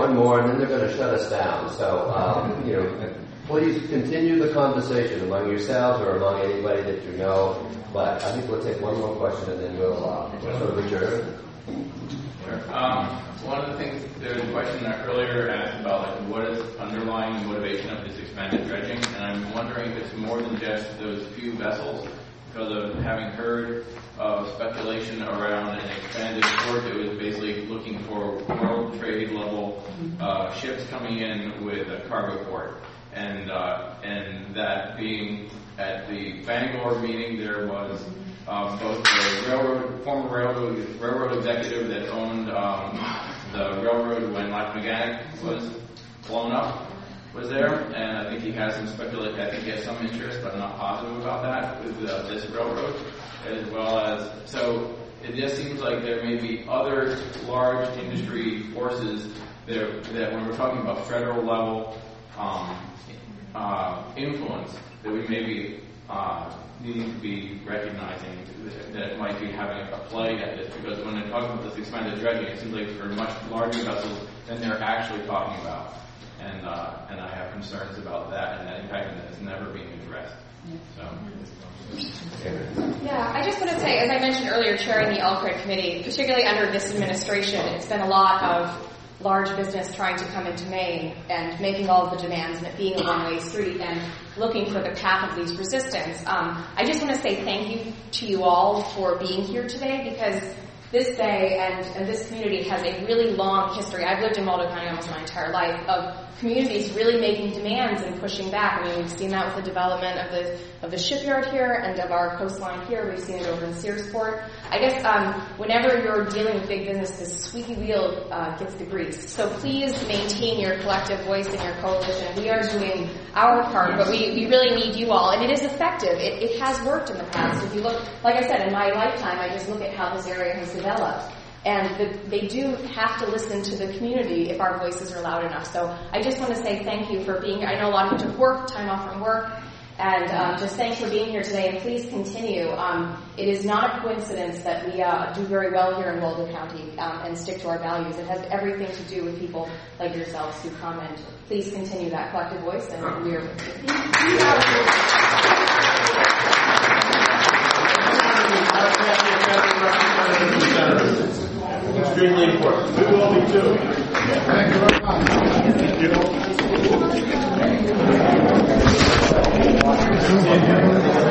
one more, and then they're going to shut us down. So, please continue the conversation among yourselves or among anybody that you know. But I think we'll take one more question, and then we'll sort of adjourn. Sure. One of the things, there was a question earlier asked about what is underlying the motivation of this expanded dredging, and I'm wondering if it's more than just those few vessels, because of having heard of speculation around an expanded port that was basically looking for world trade level ships coming in with a cargo port, and that being at the Bangor meeting there was both the former railroad executive that owned the railroad when Lac-Mégantic was blown up was there, and I think he has some I think he has some interest, but I'm not positive about that with this railroad, as well as, so it just seems like there may be other large industry forces that when we're talking about federal level influence, that we may be needing to be recognizing that might be having a play at this, because when they're talking about this expanded dredging, it seems like for much larger vessels than they're actually talking about. And I have concerns about that and that impact that is never being addressed. So. Yeah, I just want to say, as I mentioned earlier, chairing the LCRID committee, particularly under this administration, it's been a lot of large business trying to come into Maine and making all of the demands and it being a one-way street and looking for the path of least resistance. I just want to say thank you to you all for being here today, because this day and this community has a really long history. I've lived in Waldo County almost my entire life, of communities really making demands and pushing back. I mean, we've seen that with the development of the shipyard here and of our coastline here. We've seen it over in Searsport. I guess whenever you're dealing with big business, this squeaky wheel gets the grease. So please maintain your collective voice in your coalition. We are doing our part, but we really need you all. And it is effective. It has worked in the past. If you look, like I said, in my lifetime, I just look at how this area has developed. And they do have to listen to the community if our voices are loud enough. So I just want to say thank you for being here. I know a lot of you took time off from work, and just thanks for being here today, and please continue. It is not a coincidence that we do very well here in Waldo County and stick to our values. It has everything to do with people like yourselves who come, and please continue that collective voice, and we are extremely important. We will be too.